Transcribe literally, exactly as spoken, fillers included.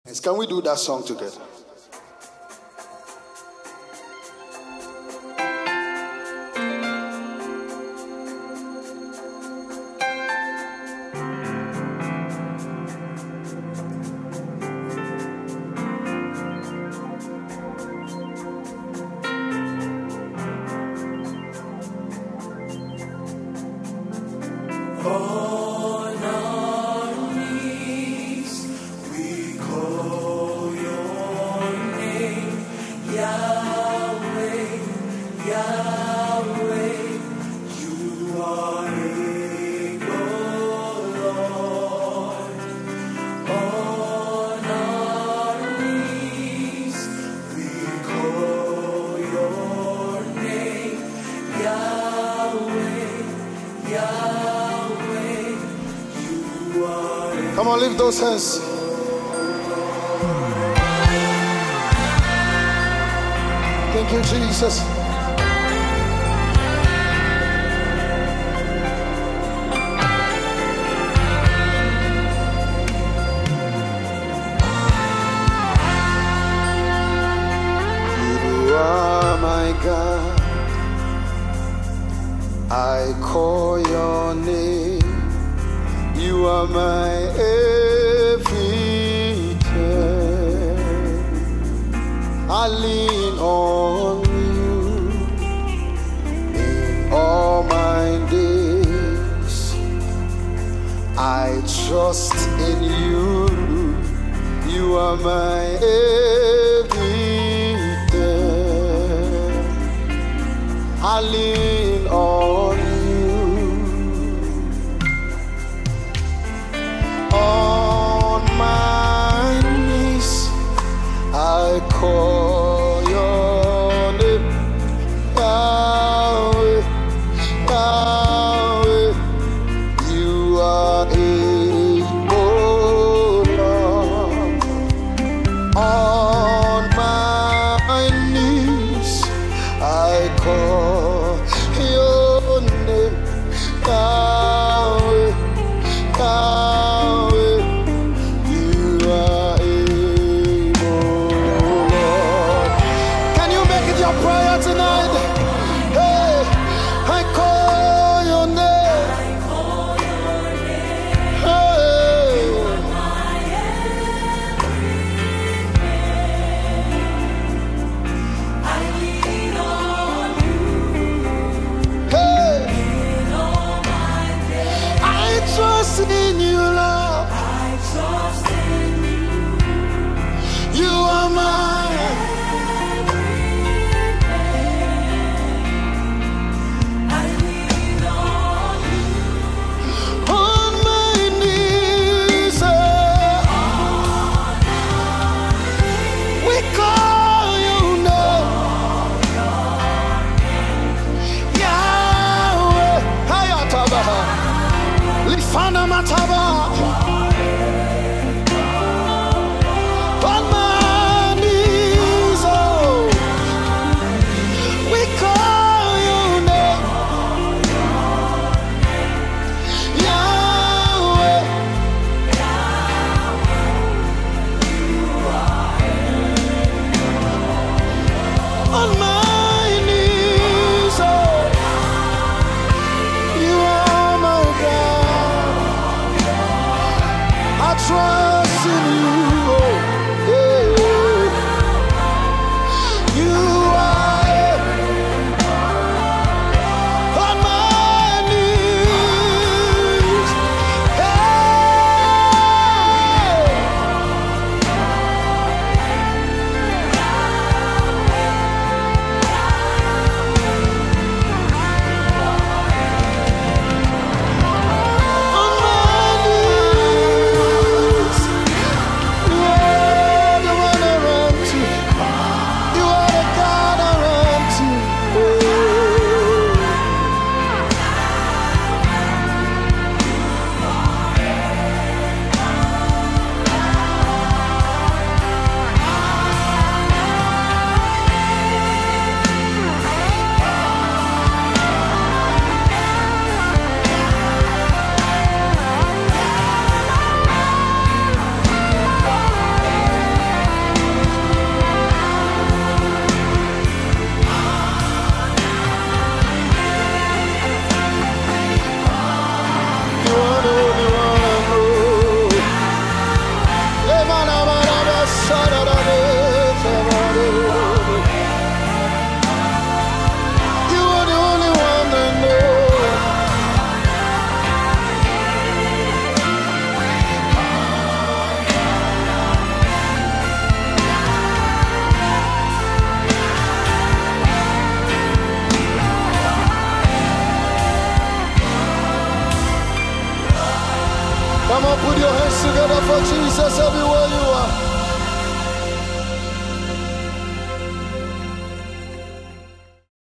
Can we do that song together? Come on, lift those hands. Thank you, Jesus. You are my God. I call your name. You are my everything. I lean on you in all my days. I trust in you. You are my everything. I lean on you. On my knees, I call your name, Yahweh, Yahweh. You are able, Lord. On my knees, I call together for Jesus everywhere you